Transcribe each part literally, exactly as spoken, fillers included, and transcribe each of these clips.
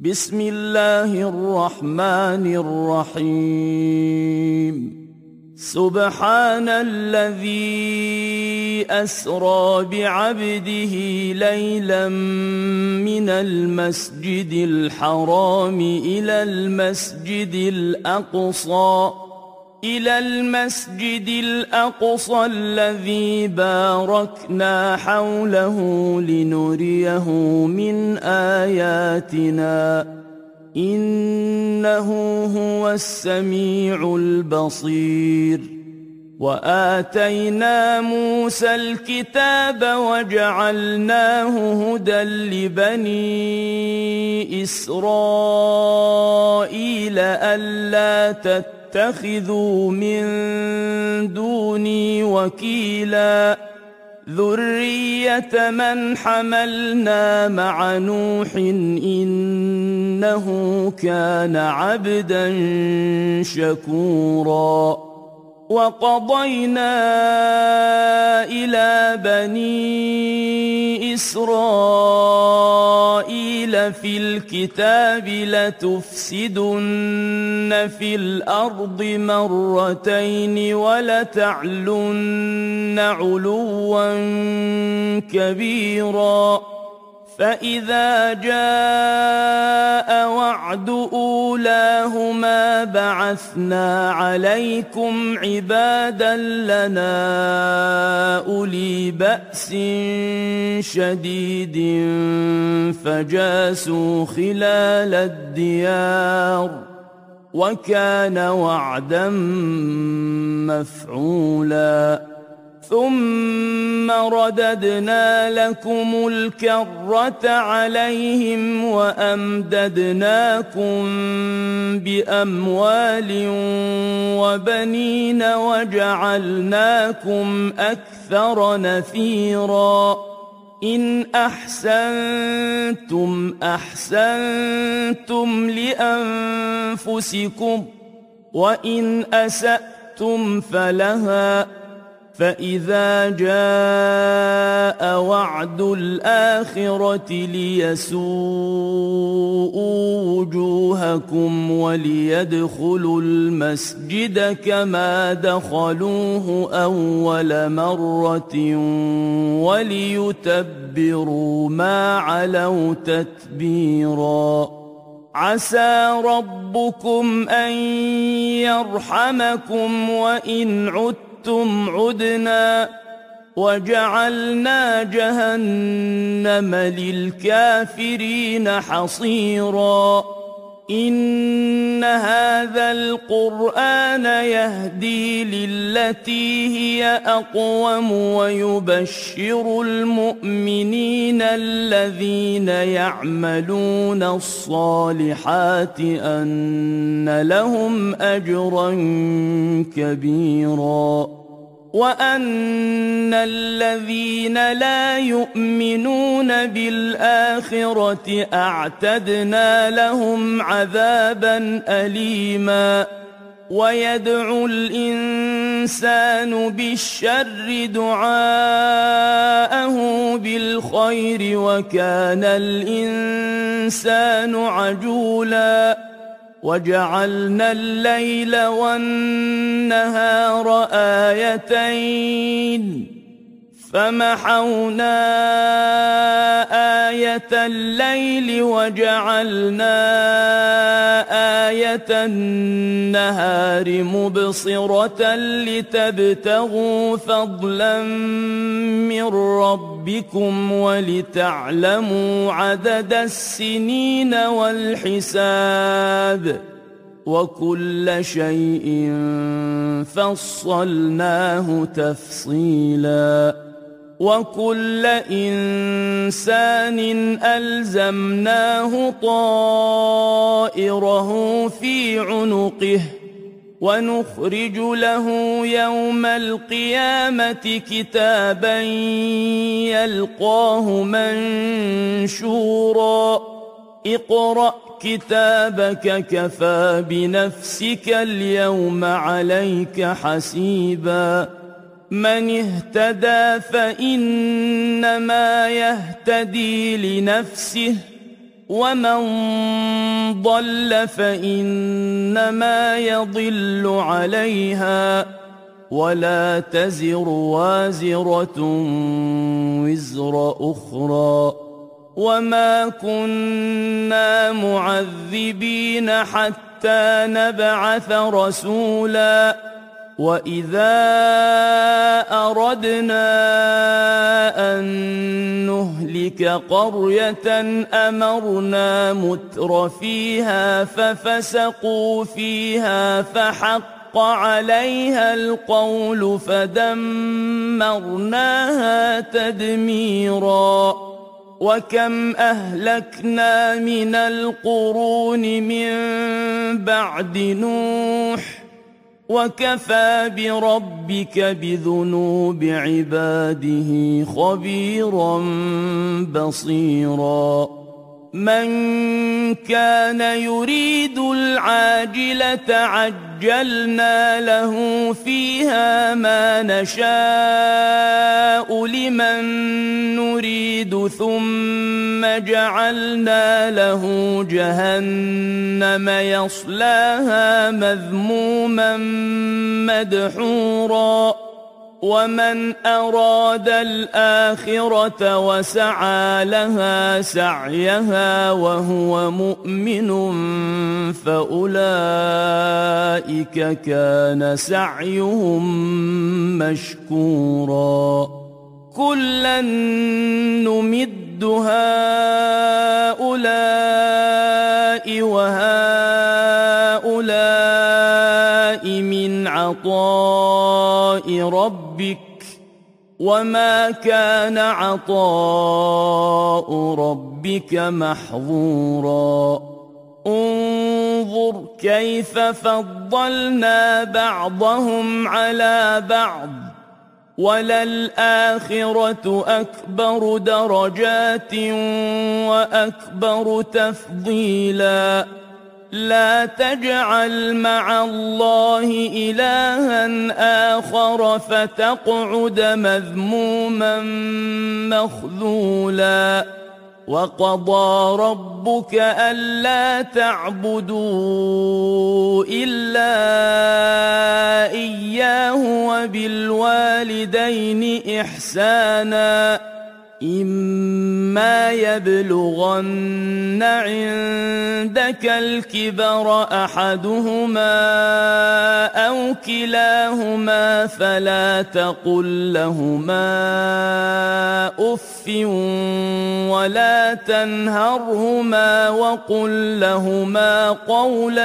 بسم الله الرحمن الرحيم سبحان الذي أسرى بعبده ليلا من المسجد الحرام إلى المسجد الأقصى إلى المسجد الأقصى الذي باركنا حوله لنريه من آياتنا إنه هو السميع البصير. وآتينا موسى الكتاب وجعلناه هدى لبني إسرائيل ألا تتخذوا من دوني وكيلا ذرية من حملنا مع نوح إنه كان عبدا شكورا. وقضينا إلى بني إسرائيل في الكتاب لتفسدن في الأرض مرتين ولتعلن علوا كبيرا. فإذا جاء وعد أولاهما بعثنا عليكم عبادا لنا أولي بأس شديد فجاسوا خلال الديار وكان وعدا مفعولا. ثم رددنا لكم الكرة عليهم وأمددناكم بأموال وبنين وجعلناكم أكثر نفيرا. إن أحسنتم أحسنتم لأنفسكم وإن أسأتم فلها. فإذا جاء وعد الآخرة ليسوءوا وجوهكم وليدخلوا المسجد كما دخلوه أول مرة وليتبروا ما علوا تتبيرا. عسى ربكم أن يرحمكم وإن عدتم ثم عدنا وجعلنا جهنم للكافرين حصيرا. إن هذا القرآن يهدي للتي هي أقوم ويبشر المؤمنين الذين يعملون الصالحات أن لهم أجرا كبيرا وأن الذين لا يؤمنون بالآخرة أعتدنا لهم عذابا أليما. ويدعو الإنسان بالشر دعاءه بالخير وكان الإنسان عجولا. وجعلنا الليل والنهار آيتين فمحونا آية الليل وجعلنا آية النهار مبصرة لتبتغوا فضلا من ربكم ولتعلموا عدد السنين والحساب وكل شيء فصلناه تفصيلا. وكل إنسان ألزمناه طائره في عنقه ونخرج له يوم القيامة كتابا يلقاه منشورا. اقرأ كتابك كفى بنفسك اليوم عليك حسيبا. من اهتدى فإنما يهتدي لنفسه ومن ضل فإنما يضل عليها ولا تزر وازرة وزر أخرى وما كنا معذبين حتى نبعث رسولا وإذا أردنا أن نهلك قرية أمرنا متر فيها ففسقوا فيها فحق عليها القول فدمرناها تدميرا وكم أهلكنا من القرون من بعد نوح وكفى بربك بذنوب عباده خبيرا بصيرا من كان يريد العاجلة عجلنا له فيها ما نشاء لمن نريد ثم جعلنا له جهنم يصلاها مذموما مدحورا ومن أراد الآخرة وسعى لها سعيها وهو مؤمن فأولئك كان سعيهم مشكورا كلا نمد هؤلاء وهؤلاء من عطاء ربك وما كان عطاء ربك محظورا انظر كيف فضلنا بعضهم على بعض وللآخرة أكبر درجات وأكبر تفضيلا لا تجعل مع الله إلها آخر فتقعد مذموما مخذولا وقضى ربك ألا تعبدوا إلا إياه وبالوالدين إحسانا إما يبلغن عندك الكبر أحدهما أو كلاهما فلا تقل لهما أف ولا تنهرهما وقل لهما قولا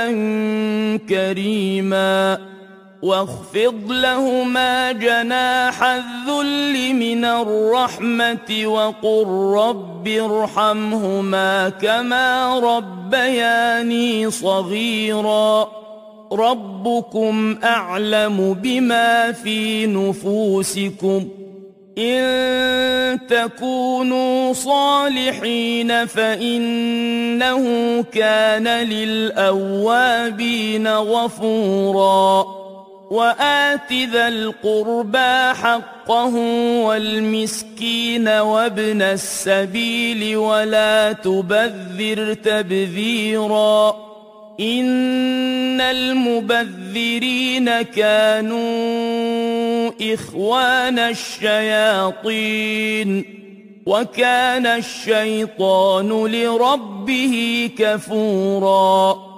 كريما واخفض لهما جناح الذل من الرحمة وقل رب ارحمهما كما ربياني صغيرا ربكم أعلم بما في نفوسكم إن تكونوا صالحين فإنه كان للأوابين غفورا وآت ذا القربى حقه والمسكين وابن السبيل ولا تبذر تبذيرا إن المبذرين كانوا إخوان الشياطين وكان الشيطان لربه كفورا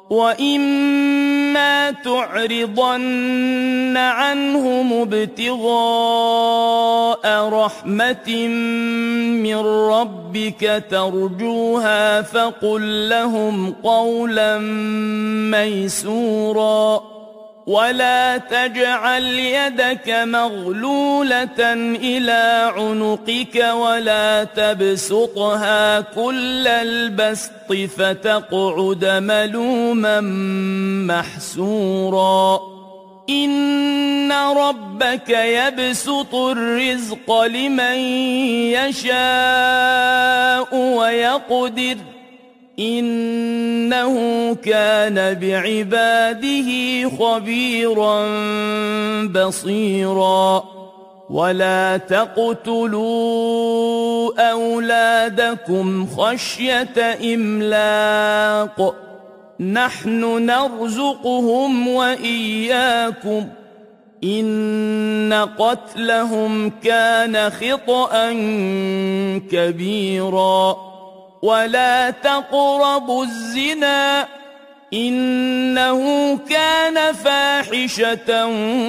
وإما تعرضن عنهم ابتغاء رحمة من ربك ترجوها فقل لهم قولا ميسورا ولا تجعل يدك مغلولة إلى عنقك ولا تبسطها كل البسط فتقعد ملوما محسورا إن ربك يبسط الرزق لمن يشاء ويقدر إنه كان بعباده خبيرا بصيرا ولا تقتلوا أولادكم خشية إملاق نحن نرزقهم وإياكم إن قتلهم كان خطأ كبيرا ولا تقربوا الزنا إنه كان فاحشة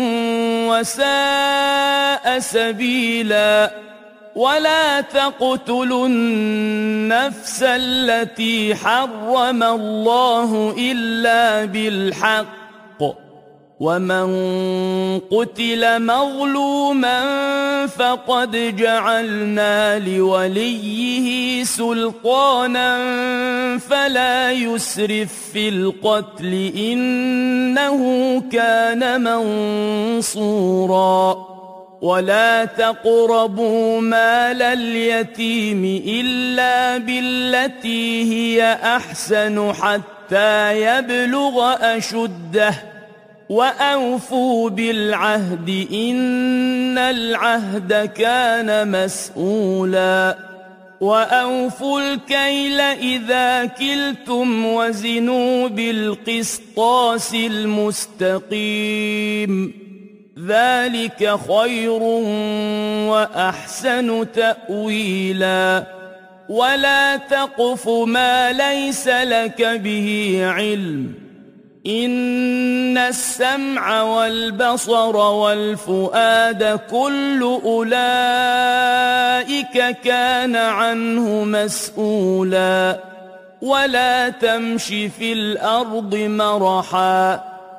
وساء سبيلا ولا تقتلوا النفس التي حرم الله إلا بالحق ومن قتل مظلوما فقد جعلنا لوليه سلطانا فلا يسرف في القتل إنه كان منصورا ولا تقربوا مال اليتيم إلا بالتي هي أحسن حتى يبلغ أشده وأوفوا بالعهد إن العهد كان مسؤولا وأوفوا الكيل إذا كلتم وزنوا بالقسطاس المستقيم ذلك خير وأحسن تأويلا ولا تقف ما ليس لك به علم إن السمع والبصر والفؤاد كل أولئك كان عنه مسؤولا ولا تمش في الأرض مرحا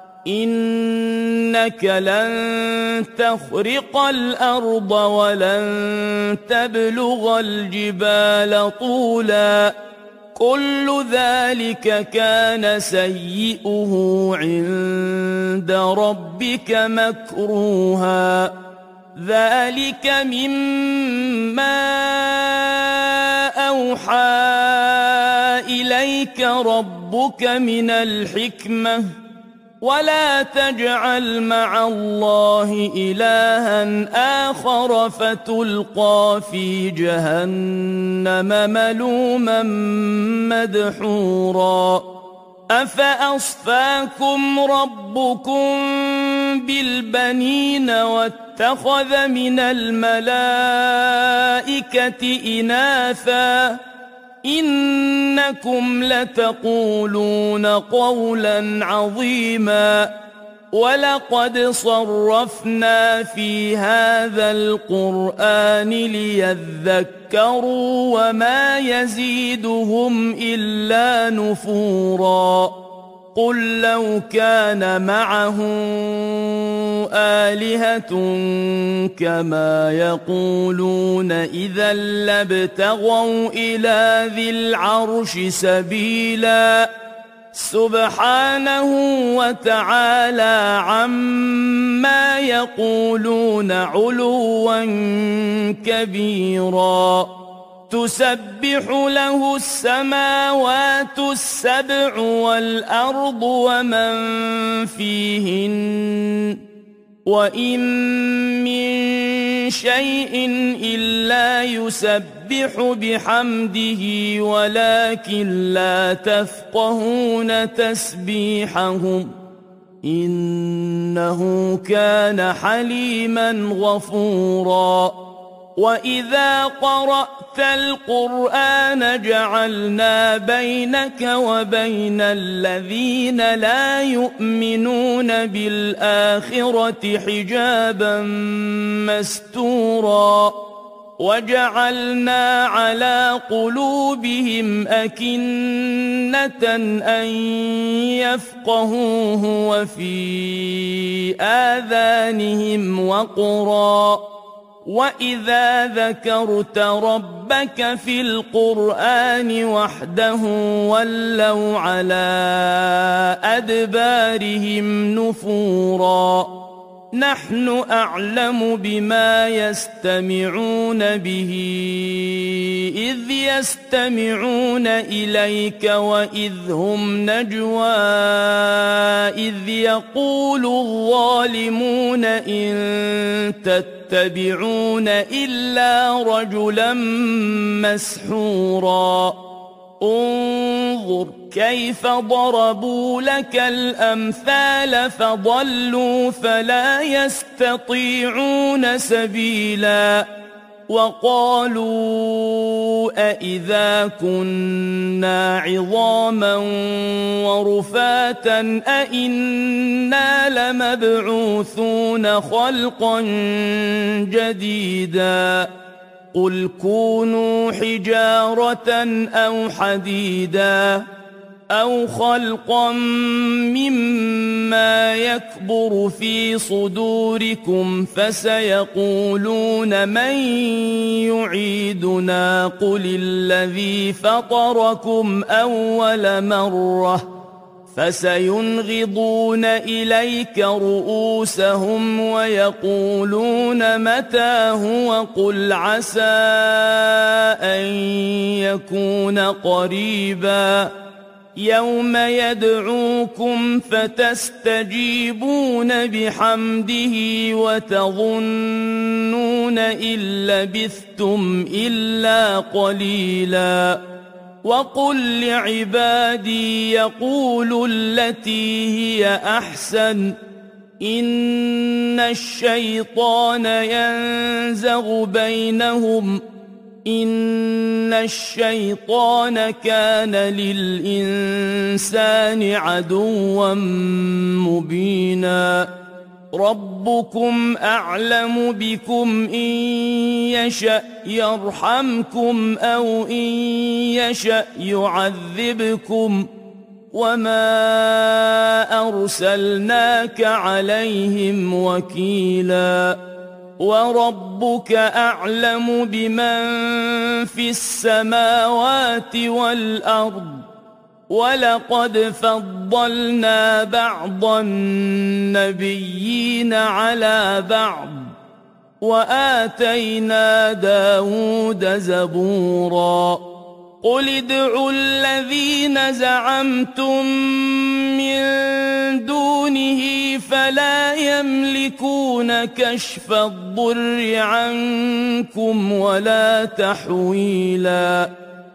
إنك لن تخرق الأرض ولن تبلغ الجبال طولا كل ذلك كان سيئه عند ربك مكروها ذلك مما أوحى إليك ربك من الحكمة ولا تجعل مع الله إلها آخر فتلقى في جهنم ملوما مدحورا أفأصفاكم ربكم بالبنين واتخذ من الملائكة إناثا إنكم لتقولون قولا عظيما ولقد صرفنا في هذا القرآن ليذكروا وما يزيدهم إلا نفورا قل لو كان معه آلهة كما يقولون إذا لابتغوا إلى ذي العرش سبيلا سبحانه وتعالى عما يقولون علوا كبيرا تسبح له السماوات السبع والأرض ومن فيهن وإن من شيء إلا يسبح بحمده ولكن لا تفقهون تسبيحهم إنه كان حليما غفورا وإذا قرأت القرآن جعلنا بينك وبين الذين لا يؤمنون بالآخرة حجابا مستورا وجعلنا على قلوبهم أكنة أن يفقهوه وفي آذانهم وقرا وإذا ذكرت ربك في القرآن وحده ولوا على أدبارهم نفورا نحن أعلم بما يستمعون به إذ يستمعون إليك وإذ هم نجوى إذ يقول الظالمون إن تتبعون إلا رجلا مسحورا انظر كيف ضربوا لك الأمثال فضلوا فلا يستطيعون سبيلا وقالوا أإذا كنا عظاما ورفاتا أإنا لمبعوثون خلقا جديدا قل كونوا حجارة أو حديدا أو خلقا مما يكبر في صدوركم فسيقولون من يعيدنا قل الذي فطركم أول مرة فسينغضون إليك رؤوسهم ويقولون متى هو قل عسى أن يكون قريبا يوم يدعوكم فتستجيبون بحمده وتظنون إن لبثتم إلا قليلا وقل لعبادي يقولوا التي هي أحسن إن الشيطان ينزغ بينهم إن الشيطان كان للإنسان عدوا مبينا ربكم أعلم بكم إن يشأ يرحمكم أو إن يشأ يعذبكم وما أرسلناك عليهم وكيلا وربك أعلم بمن في السماوات والأرض ولقد فضلنا بعض النبيين على بعض وآتينا داود زبورا قل ادعوا الذين زعمتم من دونه فلا يملكون كشف الضر عنكم ولا تحويلا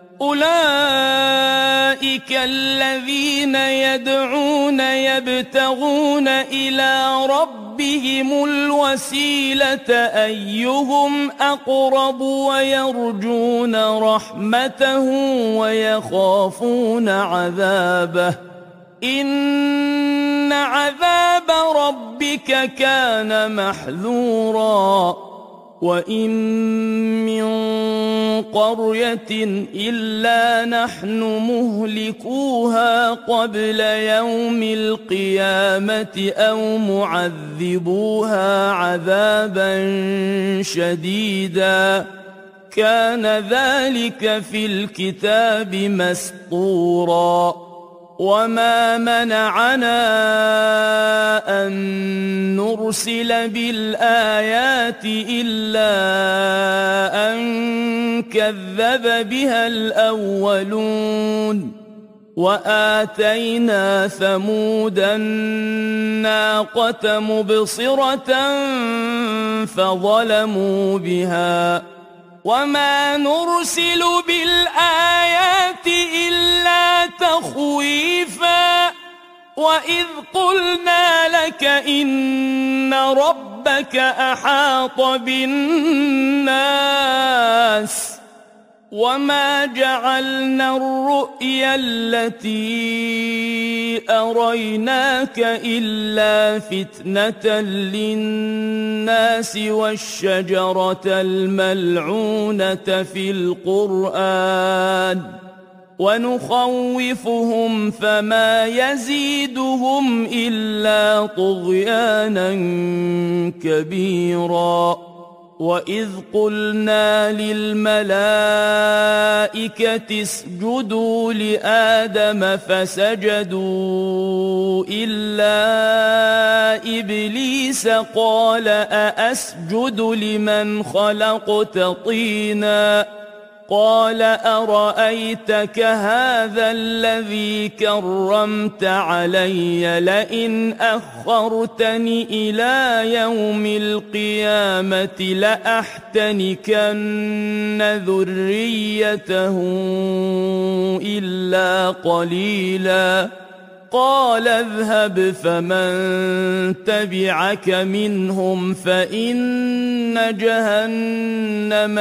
أولئك الذين يدعون يبتغون إلى ربهم الوسيلة أيهم أقرب ويرجون رحمته ويخافون عذابه إن عذاب ربك كان محذورا وإن من قرية إلا نحن مهلكوها قبل يوم القيامة أو معذبوها عذابا شديدا كان ذلك في الكتاب مسطورا وما منعنا أن نرسل بالآيات إلا أن كذب بها الأولون وآتينا ثمود الناقة مبصرة فظلموا بها وما نرسل بالآيات إلا تخويفا وإذ قلنا لك إن ربك أحاط بالناس وما جعلنا الرؤيا التي أريناك إلا فتنة للناس والشجرة الملعونة في القرآن ونخوفهم فما يزيدهم إلا طغيانا كبيرا وإذ قلنا للملائكة اسجدوا لآدم فسجدوا إلا إبليس قال أأسجد لمن خلقت طينا قال أرأيتك هذا الذي كرمت علي لئن أخرتني إلى يوم القيامة لأحتنكن ذريته إلا قليلا قال اذهب فمن تبعك منهم فإن جهنم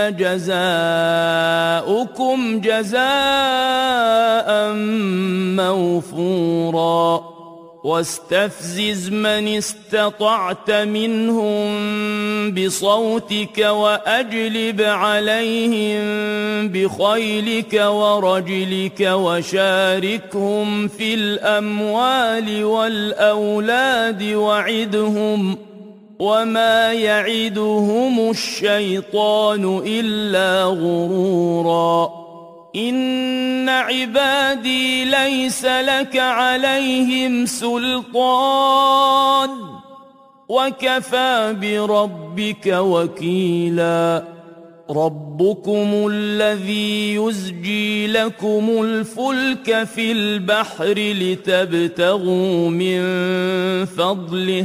جزاؤكم جزاء موفورا واستفزز من استطعت منهم بصوتك وأجلب عليهم بخيلك ورجلك وشاركهم في الأموال والأولاد وعدهم وما يعدهم الشيطان إلا غرورا إن عبادي ليس لك عليهم سلطان وكفى بربك وكيلا ربكم الذي يزجي لكم الفلك في البحر لتبتغوا من فضله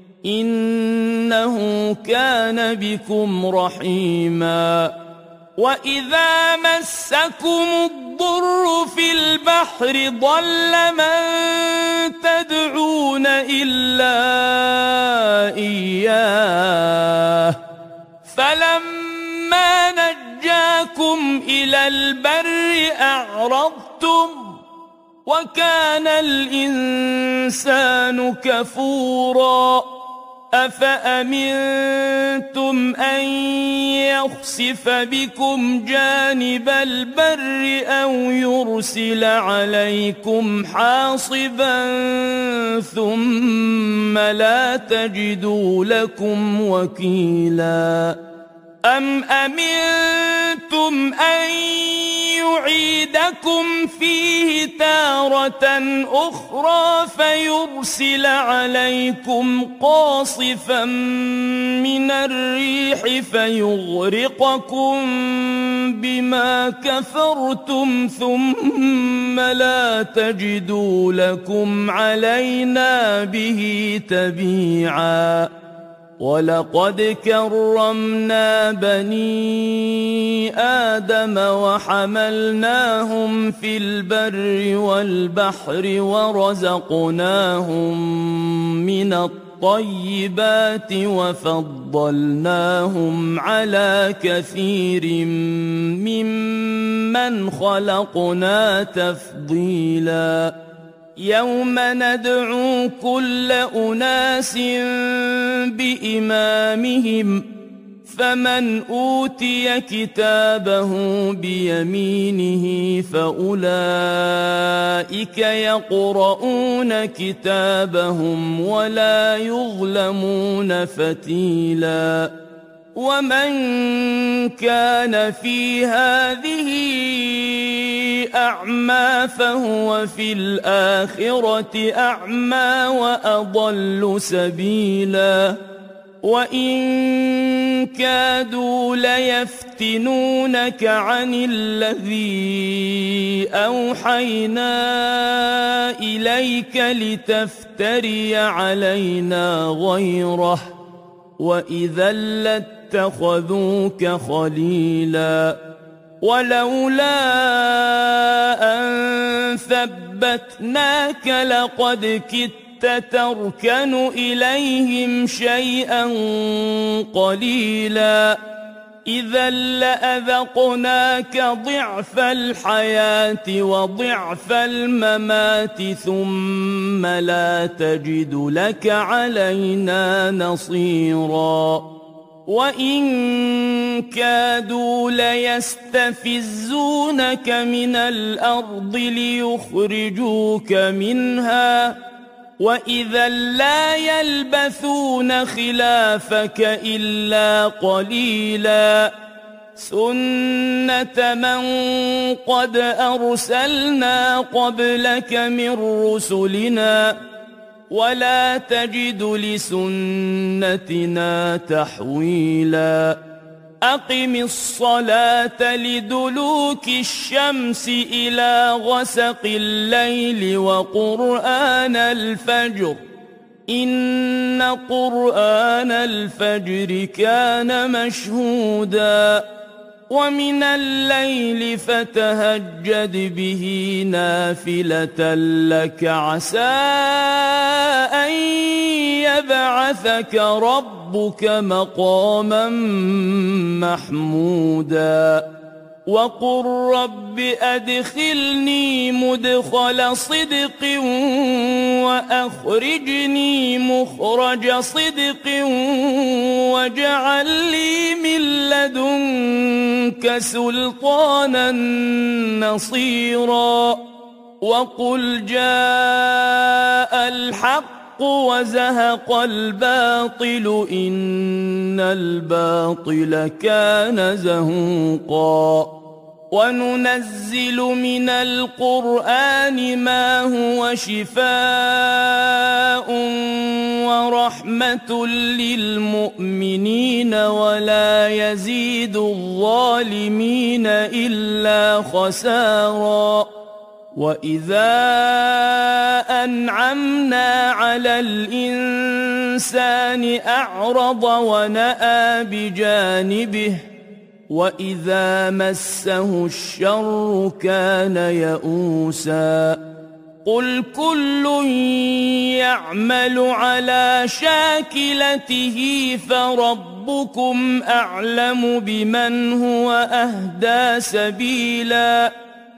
إنه كان بكم رحيما وإذا مسكم الضر في البحر ضل من تدعون إلا إياه فلما نجاكم إلى البر أعرضتم وكان الإنسان كفورا أفأمنتم أن يخسف بكم جانب البر أو يرسل عليكم حاصبا ثم لا تجدوا لكم وكيلا أم أمنتم أن يعيدكم فيه تارة أخرى فيرسل عليكم قاصفا من الريح فيغرقكم بما كفرتم ثم لا تجدوا لكم علينا به تبيعا ولقد كرمنا بني آدم وحملناهم في البر والبحر ورزقناهم من الطيبات وفضلناهم على كثير ممن خلقنا تفضيلا يوم ندعو كل أناس بإمامهم فمن أوتي كتابه بيمينه فأولئك يقرؤون كتابهم ولا يظلمون فتيلا ومن كان في هذه أعمى فهو في الآخرة أعمى وأضل سبيلا وإن كادوا ليفتنونك عن الذي أوحينا إليك لتفتري علينا غيره وإذا لاتخذوك خليلا ولولا أن ثبتناك لقد كدت تركن إليهم شيئا قليلا إذا لأذقناك ضعف الحياة وضعف الممات ثم لا تجد لك علينا نصيرا وإن كادوا ليستفزونك من الأرض ليخرجوك منها وإذا لا يلبثون خلافك إلا قليلا سنة من قد أرسلنا قبلك من رسلنا ولا تجد لسنتنا تحويلا أقم الصلاة لدلوك الشمس إلى غسق الليل وقرآن الفجر إن قرآن الفجر كان مشهودا ومن الليل فتهجد به نافلة لك عسى أن يبعثك ربك مقاما محمودا وقل رب أدخلني مدخل صدق وأخرجني مخرج صدق واجعل لي من لدنك سلطانا نصيرا وقل جاء الحق وزهق الباطل إن الباطل كان زهوقا وننزل من القرآن ما هو شفاء ورحمة للمؤمنين ولا يزيد الظالمين إلا خسارا وإذا أنعمنا على الإنسان أعرض ونأى بجانبه وإذا مسه الشر كان يئوسا قل كل يعمل على شاكلته فربكم أعلم بمن هو أهدى سبيلا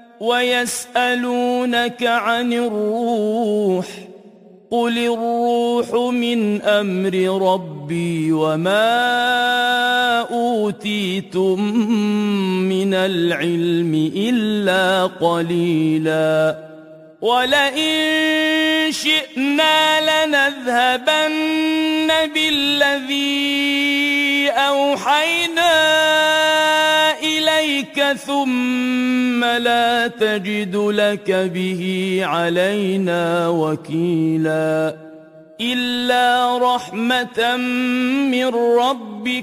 ويسألونك عن الروح قل الروح من أمر ربي وما أوتيتم من العلم إلا قليلا ولئن شئنا لنذهبن بالذي أوحينا إليك ثم لا تجد لك به علينا وكيلا إلا رحمة من ربك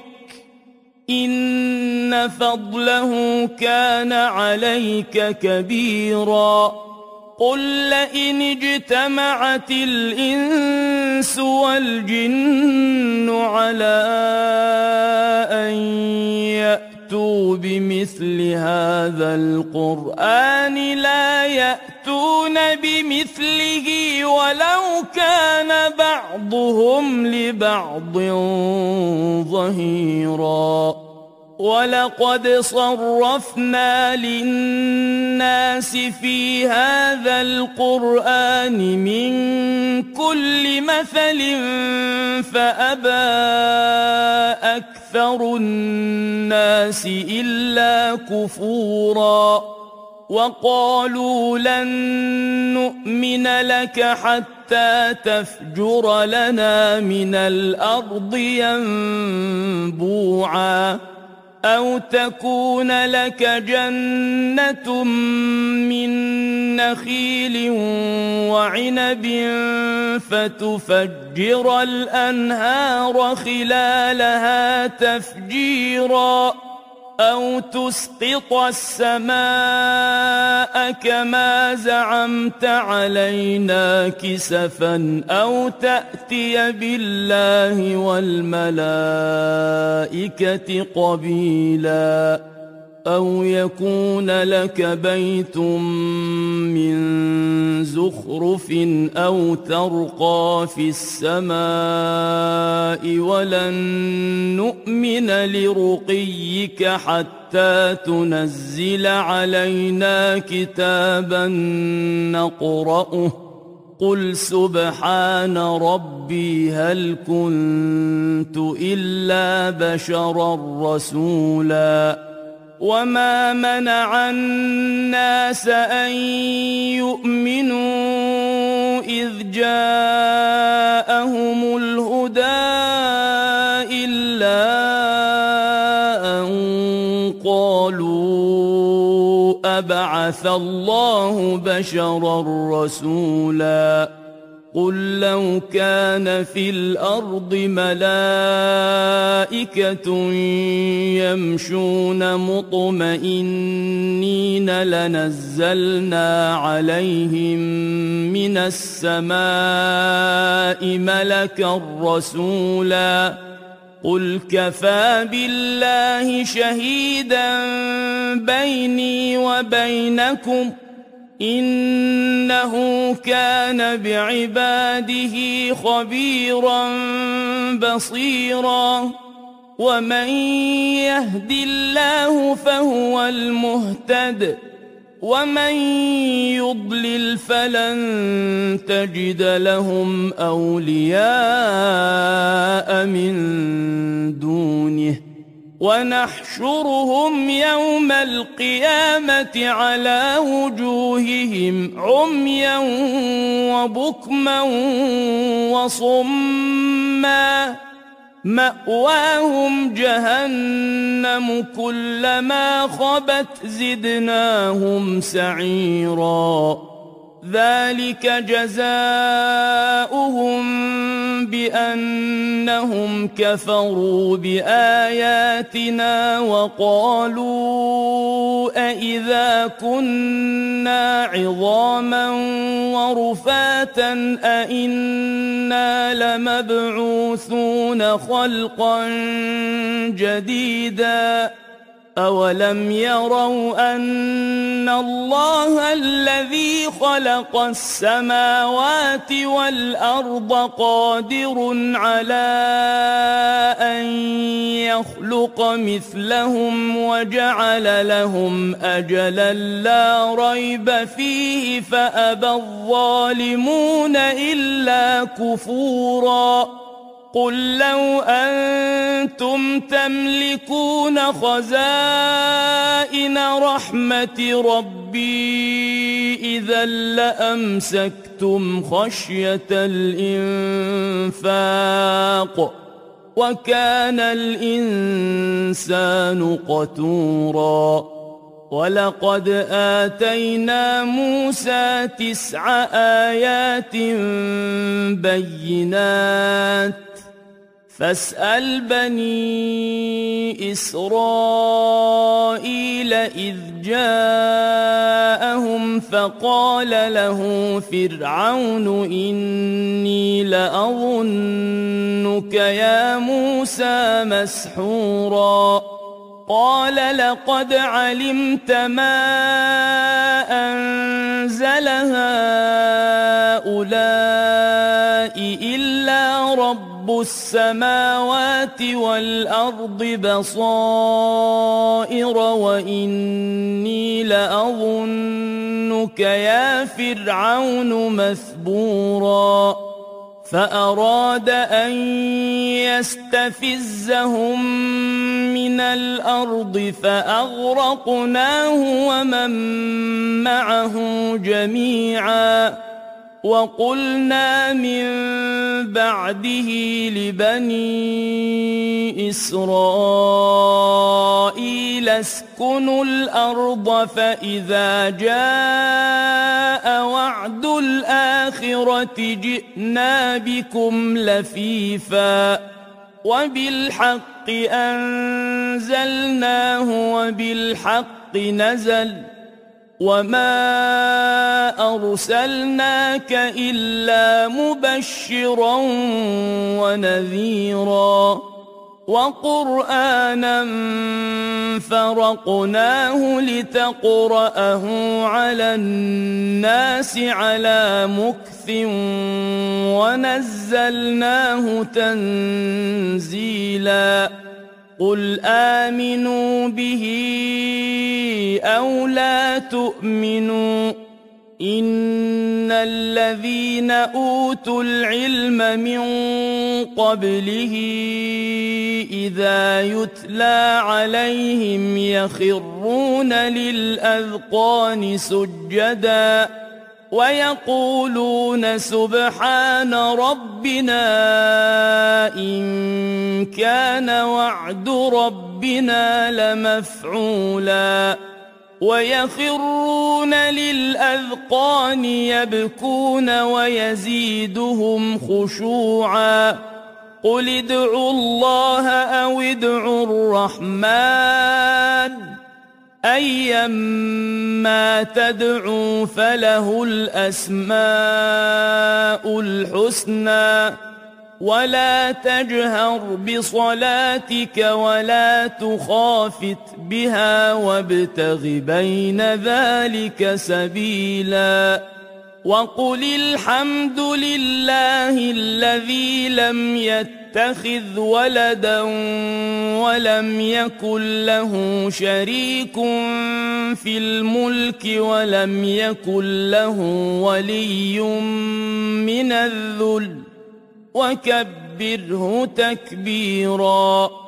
إن فضله كان عليك كبيرا قل لئن اجتمعت الإنس والجن على أن يأتوا بمثل هذا القرآن لا يأتون بمثله ولو كان بعضهم لبعض ظهيرا ولقد صرفنا للناس في هذا القرآن من كل مثل فأبى أكثر الناس إلا كفورا وقالوا لن نؤمن لك حتى تفجر لنا من الأرض ينبوعا أو تكون لك جنة من نخيل وعنب فتفجر الأنهار خلالها تفجيرا أو تسقط السماء كما زعمت علينا كسفا أو تأتي بالله والملائكة قبيلا أو يكون لك بيت من زخرف أو ترقى في السماء ولن نؤمن لرقيك حتى تنزل علينا كتابا نقرأه قل سبحان ربي هل كنت إلا بشرا رسولا وما منع الناس أن يؤمنوا إذ جاءوا بعث الله بشرا رسولا قل لو كان في الأرض ملائكة يمشون مطمئنين لنزلنا عليهم من السماء ملكا رسولا قل كفى بالله شهيدا بيني وبينكم إنه كان بعباده خبيرا بصيرا ومن يهد الله فهو المهتد ومن يضلل فلن تجد لهم أولياء من دونه ونحشرهم يوم القيامة على وجوههم عميا وبكما وصما مأواهم جهنم كلما خبت زدناهم سعيرا ذلك جزاؤهم بأنهم كفروا بآياتنا وقالوا أإذا كنا عظاما ورفاتا أإنا لمبعوثون خلقا جديدا أولم يروا أن الله الذي خلق السماوات والأرض قادر على أن يخلق مثلهم وجعل لهم أجلا لا ريب فيه فأبى الظالمون إلا كفورا قل لو أنتم تملكون خزائن رحمة ربي إذا لأمسكتم خشية الإنفاق وكان الإنسان قتورا ولقد آتينا موسى تسع آيات بينات فاسأل بني إسرائيل إذ جاءهم فقال له فرعون إني لأظنك يا موسى مسحورا قال لقد علمت ما أنزل هؤلاء إلا رب السماوات والأرض بصائر وإني لأظنك يا فرعون مثبورا فأراد أن يستفزهم من الأرض فأغرقناه ومن معه جميعا وقلنا من بعده لبني إسرائيل اسكنوا الأرض فإذا جاء وعد الآخرة جئنا بكم لفيفا وبالحق أنزلناه وبالحق نزل وما أرسلناك إلا مبشرا ونذيرا وقرآنا فرقناه لتقرأه على الناس على مكث ونزلناه تنزيلا قل آمنوا به أو لا تؤمنوا إن الذين أوتوا العلم من قبله إذا يتلى عليهم يخرون للأذقان سجدا ويقولون سبحان ربنا إن كان وعد ربنا لمفعولا ويخرون للأذقان يبكون ويزيدهم خشوعا قل ادعوا الله أو ادعوا الرحمن أيما تدعوا فله الأسماء الحسنى ولا تجهر بصلاتك ولا تخافت بها وابتغ بين ذلك سبيلا وقل الحمد لله الذي لم يتخذ ولدا ولم يكن له شريك في الملك ولم يكن له ولي من الذل وكبره تكبيرا.